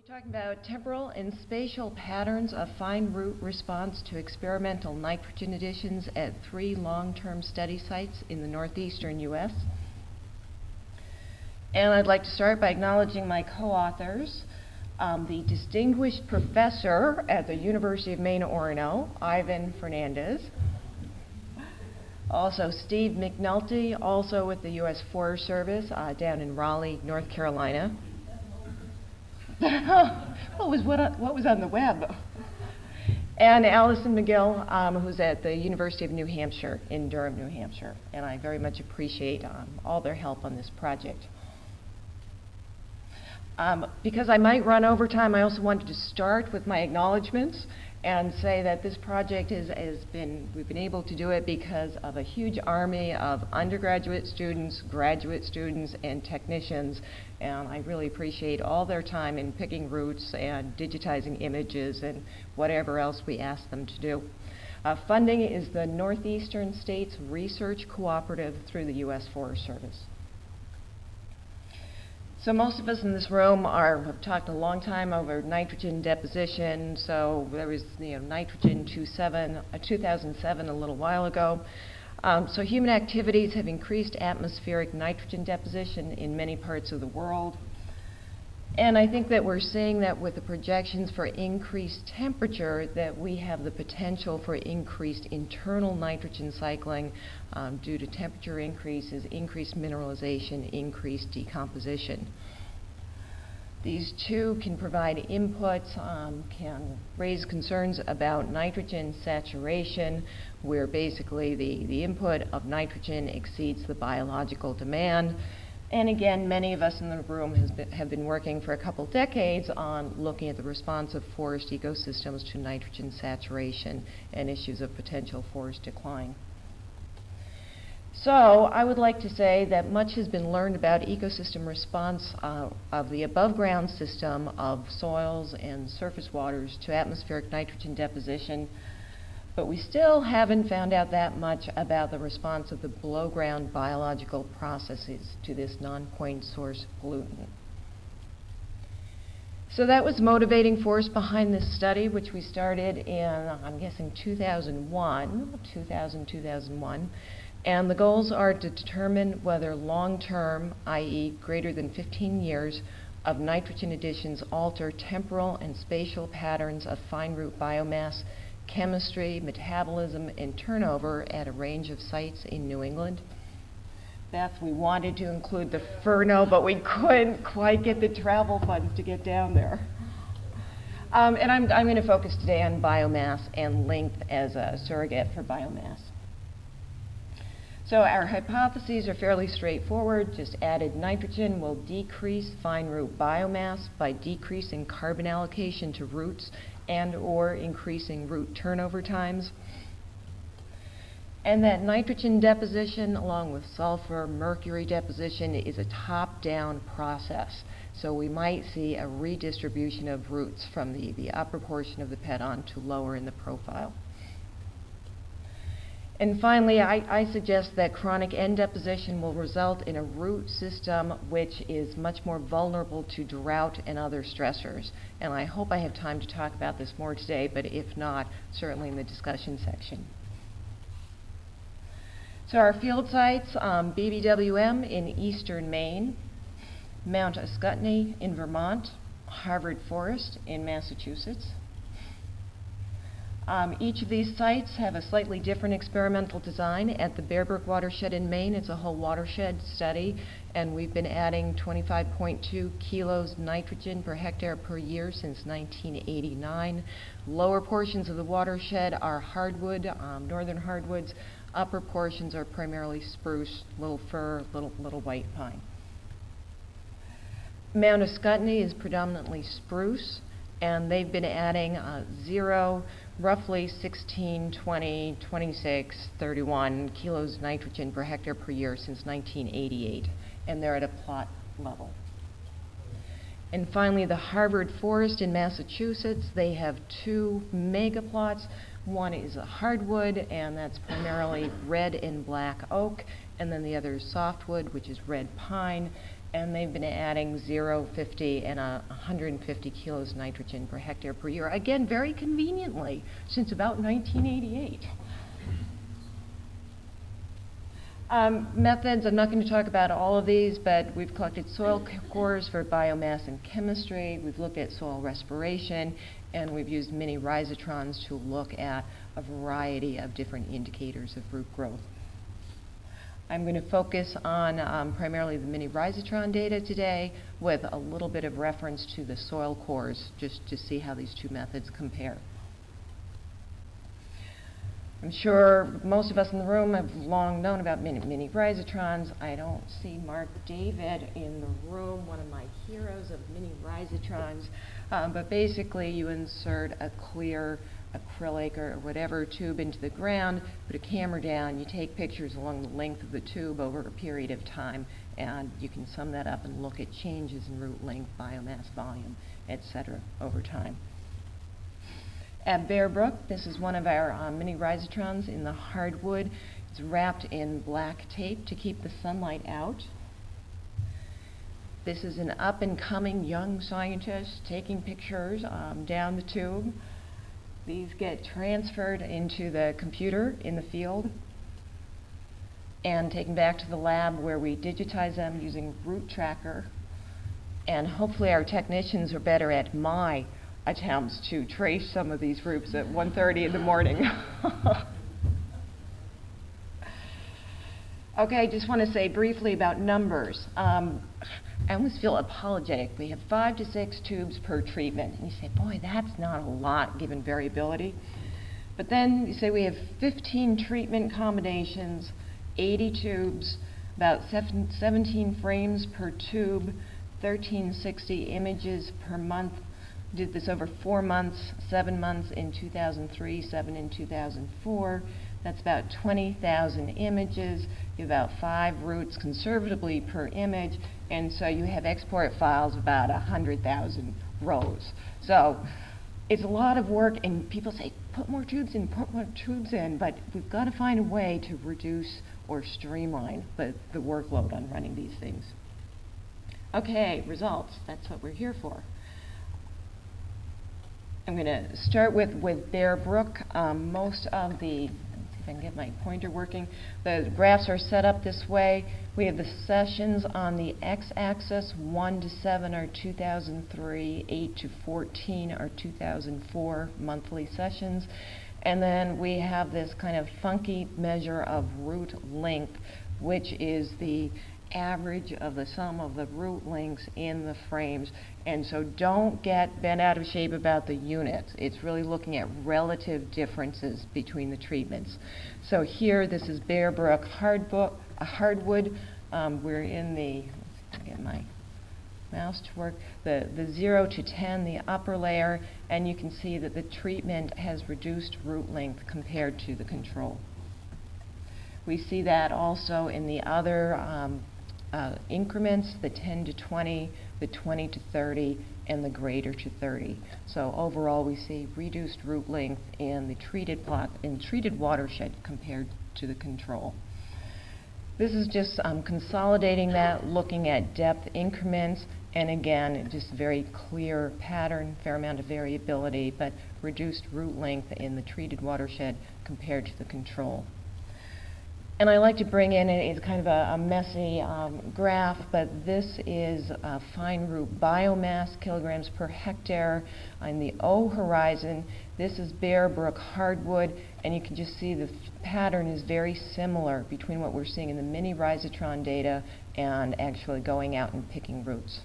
Talking about temporal and spatial patterns of fine root response to experimental nitrogen additions at 3 long-term study sites in the northeastern U.S. And I'd like to start by acknowledging my co-authors, the distinguished professor at the University of Maine, Orono, Ivan Fernandez. Also Steve McNulty, also with the U.S. Forest Service down in Raleigh, North Carolina. what was on the web? And Allison McGill, who's at the University of New Hampshire in Durham, New Hampshire. And I very much appreciate all their help on this project. Because I might run over time, I also wanted to start with my acknowledgments and say that this project we've been able to do it because of a huge army of undergraduate students, graduate students, and technicians. And I really appreciate all their time in picking roots and digitizing images and whatever else we ask them to do. Funding is the Northeastern States Research Cooperative through the U.S. Forest Service. So most of us in this room have talked a long time over nitrogen deposition. So there was nitrogen 2007 a little while ago. So human activities have increased atmospheric nitrogen deposition in many parts of the world. And I think that we're seeing that with the projections for increased temperature that we have the potential for increased internal nitrogen cycling due to temperature increases, increased mineralization, increased decomposition. These two can provide inputs, can raise concerns about nitrogen saturation, where basically the input of nitrogen exceeds the biological demand. And again, many of us in the room have been working for a couple decades on looking at the response of forest ecosystems to nitrogen saturation and issues of potential forest decline. So I would like to say that much has been learned about ecosystem response of the above ground system of soils and surface waters to atmospheric nitrogen deposition. But we still haven't found out that much about the response of the below-ground biological processes to this non-point source pollutant. So that was motivating force behind this study, which we started in, I'm guessing, 2001. And the goals are to determine whether long-term, i.e. greater than 15 years, of nitrogen additions alter temporal and spatial patterns of fine root biomass, chemistry, metabolism, and turnover at a range of sites in New England. Beth, we wanted to include the Furno, but we couldn't quite get the travel funds to get down there. And I'm going to focus today on biomass and length as a surrogate for biomass. So our hypotheses are fairly straightforward. Just added nitrogen will decrease fine root biomass by decreasing carbon allocation to roots and or increasing root turnover times. And that nitrogen deposition along with sulfur, mercury deposition is a top-down process. So we might see a redistribution of roots from the upper portion of the pedon to lower in the profile. And finally, I suggest that chronic end deposition will result in a root system which is much more vulnerable to drought and other stressors. And I hope I have time to talk about this more today, but if not, certainly in the discussion section. So our field sites, BBWM in eastern Maine, Mount Ascutney in Vermont, Harvard Forest in Massachusetts. Each of these sites have a slightly different experimental design. At the Bear Brook watershed in Maine, it's a whole watershed study, and we've been adding 25.2 kilos nitrogen per hectare per year since 1989. Lower portions of the watershed are hardwood, northern hardwoods. Upper portions are primarily spruce, little fir, little white pine. Mount Ascutney is predominantly spruce, and they've been adding roughly 16, 20, 26, 31 kilos nitrogen per hectare per year since 1988, and they're at a plot level. And finally, the Harvard Forest in Massachusetts, they have 2 mega plots. One is a hardwood, and that's primarily red and black oak, and then the other is softwood, which is red pine. and they've been adding 0, 50, and 150 kilos nitrogen per hectare per year, again, very conveniently, since about 1988. Methods, I'm not going to talk about all of these, but we've collected soil cores for biomass and chemistry, we've looked at soil respiration, and we've used mini rhizotrons to look at a variety of different indicators of root growth. I'm going to focus on primarily the mini rhizotron data today with a little bit of reference to the soil cores, just to see how these two methods compare. I'm sure most of us in the room have long known about mini rhizotrons. I don't see Mark David in the room, one of my heroes of mini rhizotrons. But basically, you insert a clear acrylic or whatever tube into the ground, put a camera down, you take pictures along the length of the tube over a period of time, and you can sum that up and look at changes in root length, biomass volume, etc. over time. At Bear Brook, this is one of our mini rhizotrons in the hardwood. It's wrapped in black tape to keep the sunlight out. This is an up-and-coming young scientist taking pictures down the tube. These get transferred into the computer in the field and taken back to the lab where we digitize them using Root Tracker. And hopefully our technicians are better at my attempts to trace some of these roots at 1:30 in the morning. Okay, just want to say briefly about numbers. I almost feel apologetic. We have 5 to 6 tubes per treatment. And you say, boy, that's not a lot given variability. But then you say we have 15 treatment combinations, 80 tubes, about 17 frames per tube, 1360 images per month. Did this over 4 months, 7 months in 2003, 7 in 2004. That's about 20,000 images. You have about 5 roots conservatively per image, and so you have export files of about 100,000 rows. So it's a lot of work, and people say, put more tubes in, but we've got to find a way to reduce or streamline the workload on running these things. Okay, results. That's what we're here for. I'm going to start with Bear Brook. Most of the, let's see if I can get my pointer working, the graphs are set up this way. We have the sessions on the x-axis. 1 to 7 are 2003, 8 to 14 are 2004 monthly sessions. And then we have this kind of funky measure of root length, which is the average of the sum of the root lengths in the frames. And so don't get bent out of shape about the units. It's really looking at relative differences between the treatments. So here, this is Bear Brook hardwood. We're in the, let's get my mouse to work, the 0 to 10, the upper layer, and you can see that the treatment has reduced root length compared to the control. We see that also in the other increments, the 10 to 20, the 20 to 30, and the greater to 30. So overall, we see reduced root length in the treated plot, in treated watershed compared to the control. This is just consolidating that, looking at depth increments, and again, just very clear pattern, fair amount of variability, but reduced root length in the treated watershed compared to the control. And I like to bring in, it's kind of a messy graph, but this is fine root biomass, kilograms per hectare. On the O horizon, this is Bear Brook hardwood, and you can just see the pattern is very similar between what we're seeing in the mini rhizotron data and actually going out and picking roots.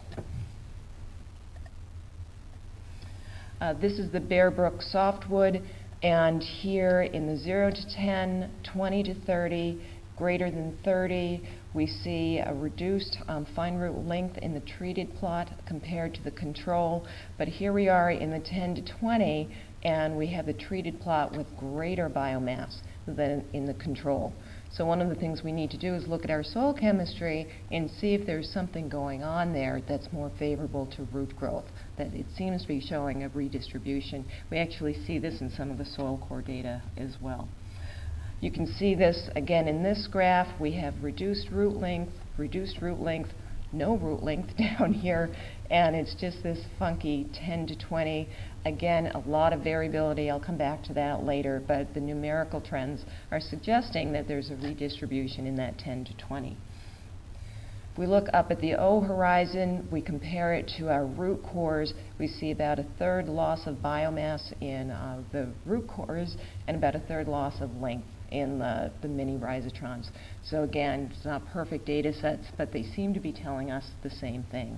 This is the Bear Brook softwood. And here in the 0 to 10, 20 to 30, greater than 30, we see a reduced fine root length in the treated plot compared to the control. But here we are in the 10 to 20, and we have the treated plot with greater biomass than in the control. So one of the things we need to do is look at our soil chemistry and see if there's something going on there that's more favorable to root growth, that it seems to be showing a redistribution. We actually see this in some of the soil core data as well. You can see this again in this graph. We have reduced root length, no root length down here, and it's just this funky 10 to 20. Again, a lot of variability. I'll come back to that later, but the numerical trends are suggesting that there's a redistribution in that 10 to 20. If we look up at the O horizon, we compare it to our root cores, we see about a third loss of biomass in the root cores and about a third loss of length in the mini rhizotrons. So again, it's not perfect data sets, but they seem to be telling us the same thing.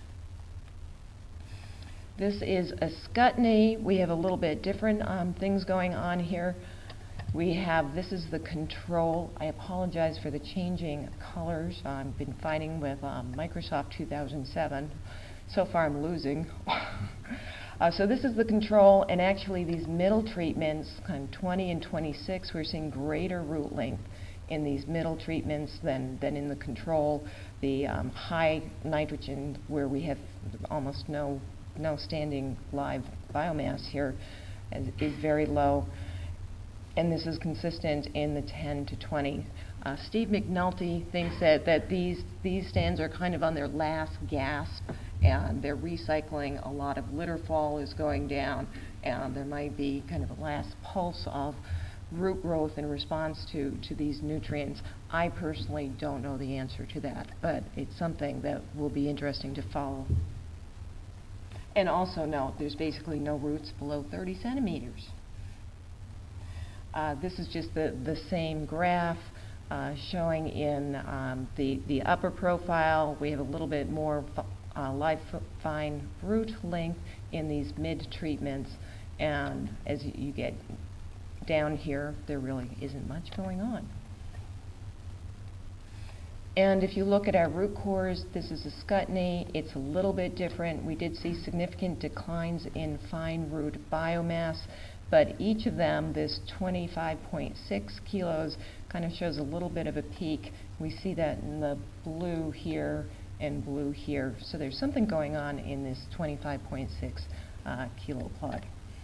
This is a Scutney. We have a little bit different things going on here. We have, this is the control. I apologize for the changing colors. I've been fighting with Microsoft 2007. So far I'm losing. So this is the control, and actually these middle treatments, kind of 20 and 26, we're seeing greater root length in these middle treatments than in the control. The high nitrogen, where we have almost no standing live biomass here, is very low. And this is consistent in the 10 to 20. Steve McNulty thinks that these stands are kind of on their last gasp, and they're recycling. A lot of litter fall is going down, and there might be kind of a last pulse of root growth in response to these nutrients. I personally don't know the answer to that, but it's something that will be interesting to follow. And also note, there's basically no roots below 30 centimeters. This is just the same graph showing in the upper profile. We have a little bit more live fine root length in these mid treatments, and as you get down here, there really isn't much going on. And if you look at our root cores, this is a Scutney. It's a little bit different. We did see significant declines in fine root biomass, but each of them, this 25.6 kilos, kind of shows a little bit of a peak. We see that in the blue here and blue here. So there's something going on in this 25.6 kilo plot.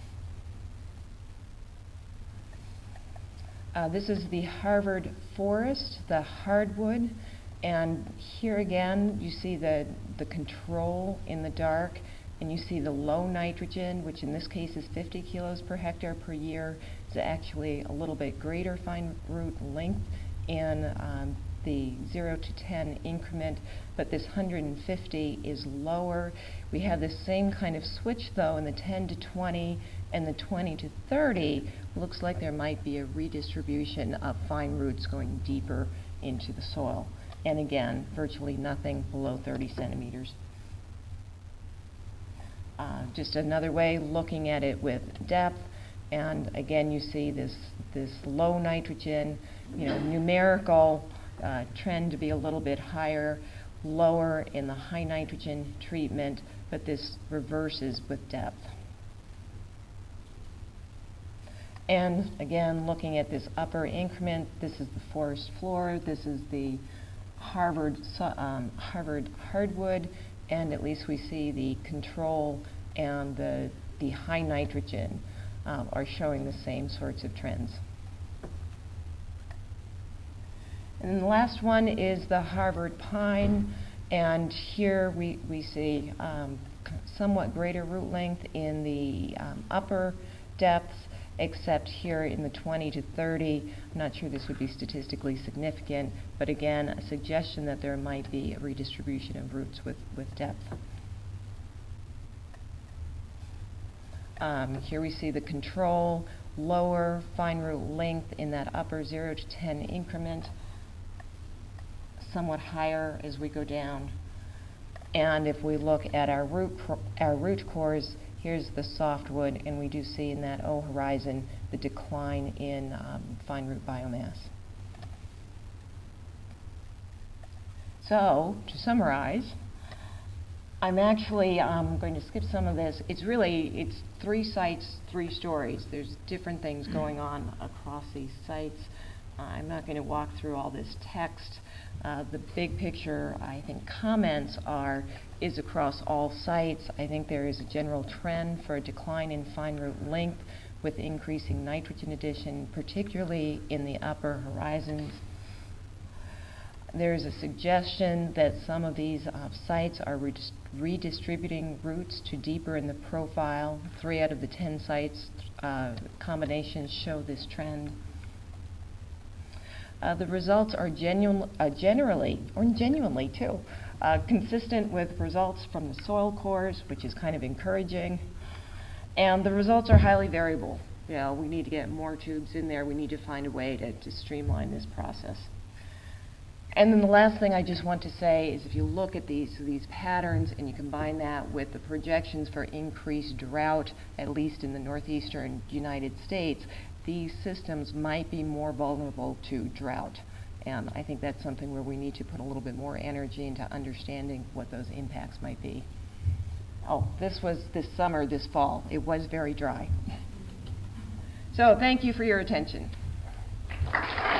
This is the Harvard forest, the hardwood, and here again you see the control in the dark, and you see the low nitrogen, which in this case is 50 kilos per hectare per year. It's actually a little bit greater fine root length in the 0 to 10 increment, but this 150 is lower. We have the same kind of switch though in the 10 to 20 and the 20 to 30. Looks like there might be a redistribution of fine roots going deeper into the soil. And again, virtually nothing below 30 centimeters. Just another way looking at it with depth, and again you see this low nitrogen, numerical trend to be a little bit higher, lower in the high nitrogen treatment, but this reverses with depth. And again, looking at this upper increment, this is the forest floor, this is the Harvard hardwood, and at least we see the control and the high nitrogen are showing the same sorts of trends. And then the last one is the Harvard pine, and here we see somewhat greater root length in the upper depths, except here in the 20 to 30. I'm not sure this would be statistically significant, but again, a suggestion that there might be a redistribution of roots with depth. Here we see the control, lower fine root length in that upper 0 to 10 increment, somewhat higher as we go down. And if we look at our root cores, here's the softwood, and we do see in that O horizon the decline in fine root biomass. So, to summarize, I'm actually going to skip some of this. It's 3 sites, 3 stories. There's different things going on across these sites. I'm not going to walk through all this text. The big picture, I think, comments is across all sites. I think there is a general trend for a decline in fine root length with increasing nitrogen addition, particularly in the upper horizons. There's a suggestion that some of these sites are redistributing roots to deeper in the profile. 3 out of the 10 sites combinations show this trend. The results are genuinely too, consistent with results from the soil cores, which is kind of encouraging. And the results are highly variable. You know, we need to get more tubes in there. We need to find a way to streamline this process. And then the last thing I just want to say is if you look at these patterns and you combine that with the projections for increased drought, at least in the northeastern United States, these systems might be more vulnerable to drought. And I think that's something where we need to put a little bit more energy into understanding what those impacts might be. Oh, this was this summer, this fall. It was very dry. So thank you for your attention.